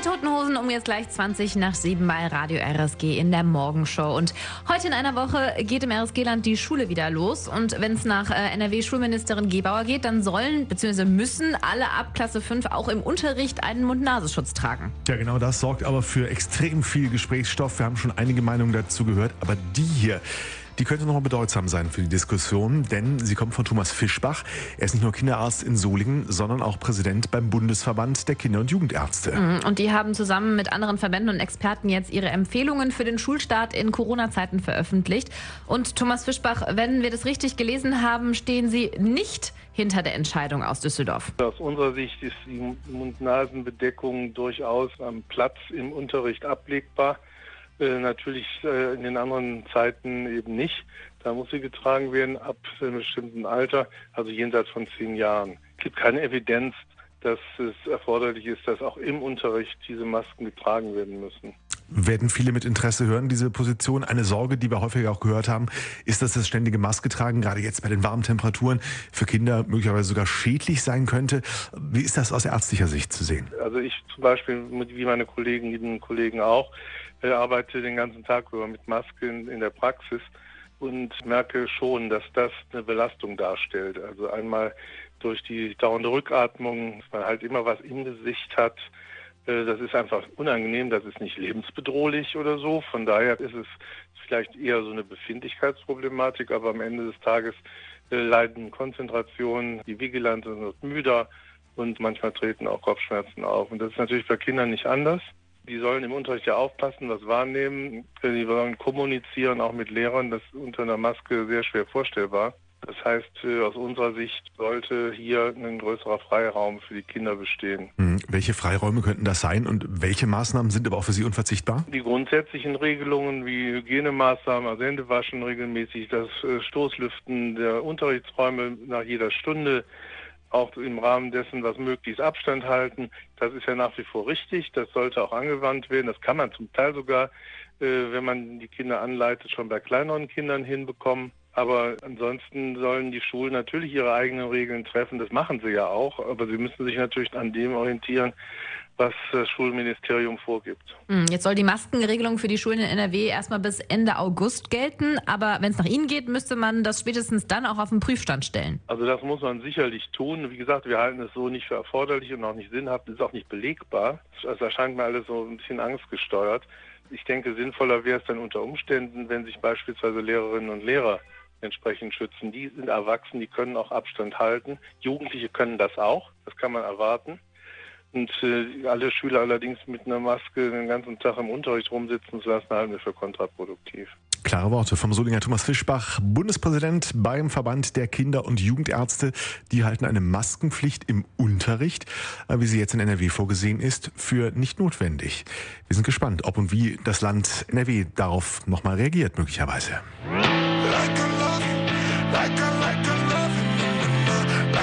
Toten Hosen um jetzt gleich 20 nach 7 bei Radio RSG in der Morgenshow. Und heute in einer Woche geht im RSG-Land die Schule wieder los. Und wenn es nach NRW-Schulministerin Gebauer geht, dann sollen bzw. müssen alle ab Klasse 5 auch im Unterricht einen Mund-Nasenschutz tragen. Ja, genau das sorgt aber für extrem viel Gesprächsstoff. Wir haben schon einige Meinungen dazu gehört, aber die hier, die könnte noch mal bedeutsam sein für die Diskussion, denn sie kommt von Thomas Fischbach. Er ist nicht nur Kinderarzt in Solingen, sondern auch Präsident beim Bundesverband der Kinder- und Jugendärzte. Und die haben zusammen mit anderen Verbänden und Experten jetzt ihre Empfehlungen für den Schulstart in Corona-Zeiten veröffentlicht. Und Thomas Fischbach, wenn wir das richtig gelesen haben, stehen Sie nicht hinter der Entscheidung aus Düsseldorf. Aus unserer Sicht ist die Mund-Nasen-Bedeckung durchaus am Platz im Unterricht ablegbar. Natürlich in den anderen Zeiten eben nicht. Da muss sie getragen werden ab einem bestimmten Alter, also jenseits von 10 Jahren. Es gibt keine Evidenz, dass es erforderlich ist, dass auch im Unterricht diese Masken getragen werden müssen. Werden viele mit Interesse hören, diese Position. Eine Sorge, die wir häufiger auch gehört haben, ist, dass das ständige Maske tragen, gerade jetzt bei den warmen Temperaturen, für Kinder möglicherweise sogar schädlich sein könnte. Wie ist das aus ärztlicher Sicht zu sehen? Also ich zum Beispiel, wie meine Kolleginnen und Kollegen auch, arbeite den ganzen Tag über mit Maske in der Praxis und merke schon, dass das eine Belastung darstellt. Also einmal durch die dauernde Rückatmung, dass man halt immer was im Gesicht hat. Das ist einfach unangenehm, das ist nicht lebensbedrohlich oder so. Von daher ist es vielleicht eher so eine Befindlichkeitsproblematik, aber am Ende des Tages leiden Konzentration, die Vigilanz wird müder und manchmal treten auch Kopfschmerzen auf. Und das ist natürlich bei Kindern nicht anders. Die sollen im Unterricht ja aufpassen, was wahrnehmen. Die sollen kommunizieren, auch mit Lehrern. Das ist unter einer Maske sehr schwer vorstellbar. Das heißt, aus unserer Sicht sollte hier ein größerer Freiraum für die Kinder bestehen. Welche Freiräume könnten das sein und welche Maßnahmen sind aber auch für Sie unverzichtbar? Die grundsätzlichen Regelungen wie Hygienemaßnahmen, also Händewaschen regelmäßig, das Stoßlüften der Unterrichtsräume nach jeder Stunde, auch im Rahmen dessen, was möglichst Abstand halten. Das ist ja nach wie vor richtig. Das sollte auch angewandt werden. Das kann man zum Teil sogar, wenn man die Kinder anleitet, schon bei kleineren Kindern hinbekommen. Aber ansonsten sollen die Schulen natürlich ihre eigenen Regeln treffen. Das machen sie ja auch. Aber sie müssen sich natürlich an dem orientieren, was das Schulministerium vorgibt. Jetzt soll die Maskenregelung für die Schulen in NRW erstmal bis Ende August gelten. Aber wenn es nach Ihnen geht, müsste man das spätestens dann auch auf den Prüfstand stellen. Also das muss man sicherlich tun. Wie gesagt, wir halten es so nicht für erforderlich und auch nicht sinnhaft. Es ist auch nicht belegbar. Es erscheint mir alles so ein bisschen angstgesteuert. Ich denke, sinnvoller wäre es dann unter Umständen, wenn sich beispielsweise Lehrerinnen und Lehrer entsprechend schützen. Die sind erwachsen, die können auch Abstand halten. Jugendliche können das auch, das kann man erwarten. Und alle Schüler allerdings mit einer Maske den ganzen Tag im Unterricht rumsitzen zu lassen, halten wir für kontraproduktiv. Klare Worte vom Solinger Thomas Fischbach, Bundespräsident beim Verband der Kinder- und Jugendärzte. Die halten eine Maskenpflicht im Unterricht, wie sie jetzt in NRW vorgesehen ist, für nicht notwendig. Wir sind gespannt, ob und wie das Land NRW darauf nochmal reagiert, möglicherweise.